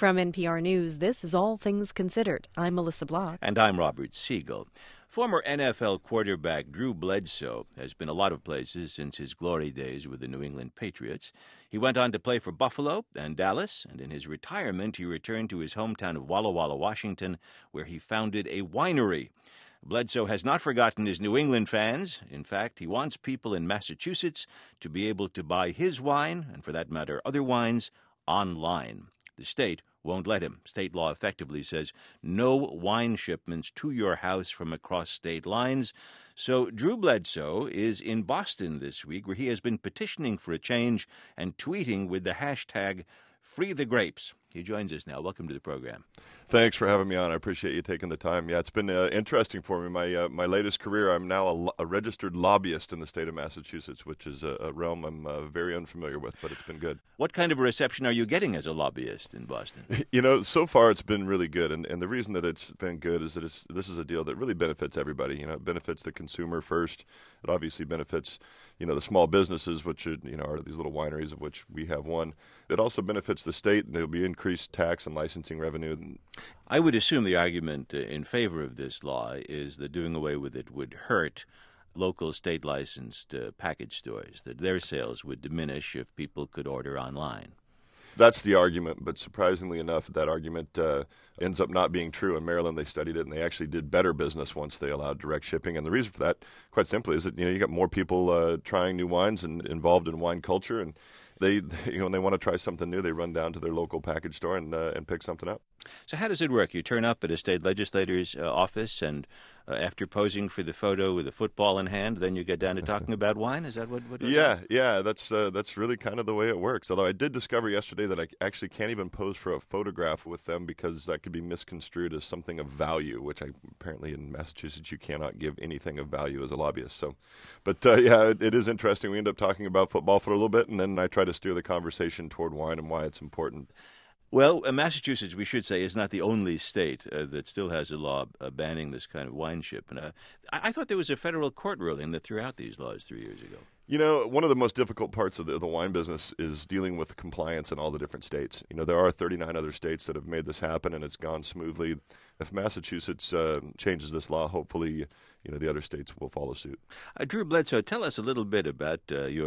From NPR News, this is All Things Considered. I'm Melissa Block. And I'm Robert Siegel. Former NFL quarterback Drew Bledsoe has been a lot of places since his glory days with the New England Patriots. He went on to play for Buffalo and Dallas, and in his retirement he returned to his hometown of Walla Walla, Washington, where he founded a winery. Bledsoe has not forgotten his New England fans. In fact, he wants people in Massachusetts to be able to buy his wine, and for that matter, other wines, online. The state won't let him. State law effectively says no wine shipments to your house from across state lines. So Drew Bledsoe is in Boston this week, where he has been petitioning for a change and tweeting with the hashtag #FreeTheGrapes. He joins us now. Welcome to the program. Thanks for having me on. I appreciate you taking the time. Yeah, it's been interesting for me. My latest career, I'm now a registered lobbyist in the state of Massachusetts, which is a realm I'm very unfamiliar with, but it's been good. What kind of a reception are you getting as a lobbyist in Boston? You know, so far it's been really good, and the reason that it's been good is that this is a deal that really benefits everybody. You know, it benefits the consumer first. It obviously benefits, the small businesses, which are these little wineries, of which we have one. It also benefits the state, and there'll be increased tax and licensing revenue. I would assume the argument in favor of this law is that doing away with it would hurt local state-licensed package stores, that their sales would diminish if people could order online. That's the argument, but surprisingly enough, that argument ends up not being true. In Maryland, they studied it, and they actually did better business once they allowed direct shipping. And the reason for that, quite simply, is that you got more people trying new wines and involved in wine culture, and they when they want to try something new, they run down to their local package store and pick something up. So how does it work? You turn up at a state legislator's office, and after posing for the photo with a football in hand, then you get down to talking about wine? Is that what Yeah, that's really kind of the way it works. Although I did discover yesterday that I actually can't even pose for a photograph with them because that could be misconstrued as something of value, which apparently in Massachusetts you cannot give anything of value as a lobbyist. So, but it is interesting. We end up talking about football for a little bit, and then I try to steer the conversation toward wine and why it's important. Well, Massachusetts, we should say, is not the only state that still has a law banning this kind of wine ship. And I thought there was a federal court ruling that threw out these laws 3 years ago. You know, one of the most difficult parts of the wine business is dealing with compliance in all the different states. There are 39 other states that have made this happen, and it's gone smoothly. If Massachusetts changes this law, hopefully, the other states will follow suit. Drew Bledsoe, tell us a little bit about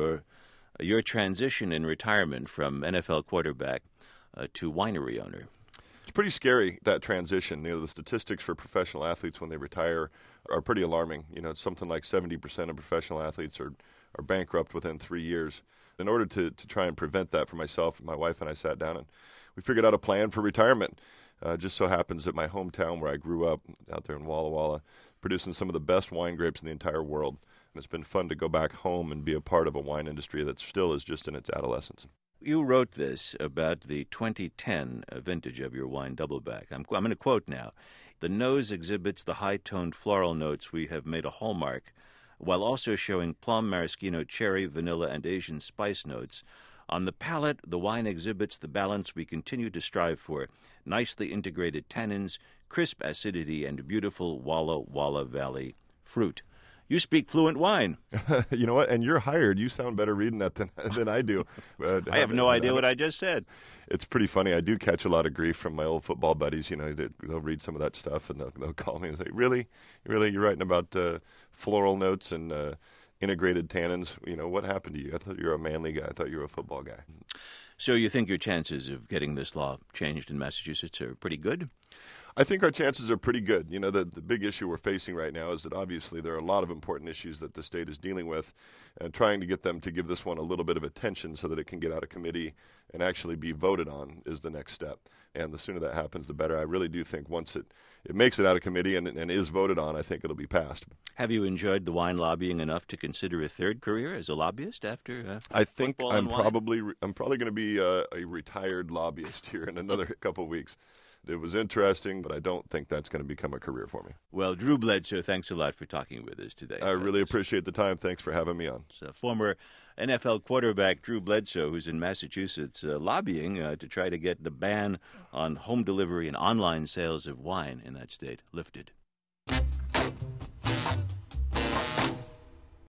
your transition in retirement from NFL quarterback to winery owner. It's pretty scary, that transition. The statistics for professional athletes when they retire are pretty alarming. It's something like 70% of professional athletes are bankrupt within 3 years. In order to try and prevent that for myself, my wife and I sat down and we figured out a plan for retirement. Just so happens that my hometown where I grew up, out there in Walla Walla, producing some of the best wine grapes in the entire world. And it's been fun to go back home and be a part of a wine industry that still is just in its adolescence. You wrote this about the 2010 vintage of your wine Doubleback. I'm going to quote now. The nose exhibits the high-toned floral notes we have made a hallmark, while also showing plum, maraschino, cherry, vanilla, and Asian spice notes. On the palate, the wine exhibits the balance we continue to strive for, nicely integrated tannins, crisp acidity, and beautiful Walla Walla Valley fruit. You speak fluent wine. You know what? And you're hired. You sound better reading that than I do. I have no idea what I just said. It's pretty funny. I do catch a lot of grief from my old football buddies. They'll read some of that stuff and they'll call me and say, Really? You're writing about floral notes and integrated tannins? What happened to you? I thought you were a manly guy. I thought you were a football guy. So you think your chances of getting this law changed in Massachusetts are pretty good? I think our chances are pretty good. The big issue we're facing right now is that obviously there are a lot of important issues that the state is dealing with, and trying to get them to give this one a little bit of attention so that it can get out of committee and actually be voted on is the next step. And the sooner that happens, the better. I really do think once it makes it out of committee and is voted on, I think it'll be passed. Have you enjoyed the wine lobbying enough to consider a third career as a lobbyist after I think I'm wine? probably going to be a retired lobbyist here in another couple of weeks. It was interesting, but I don't think that's going to become a career for me. Well, Drew Bledsoe, thanks a lot for talking with us today. I really appreciate the time. Thanks for having me on. So former NFL quarterback Drew Bledsoe, who's in Massachusetts lobbying to try to get the ban on home delivery and online sales of wine in that state lifted.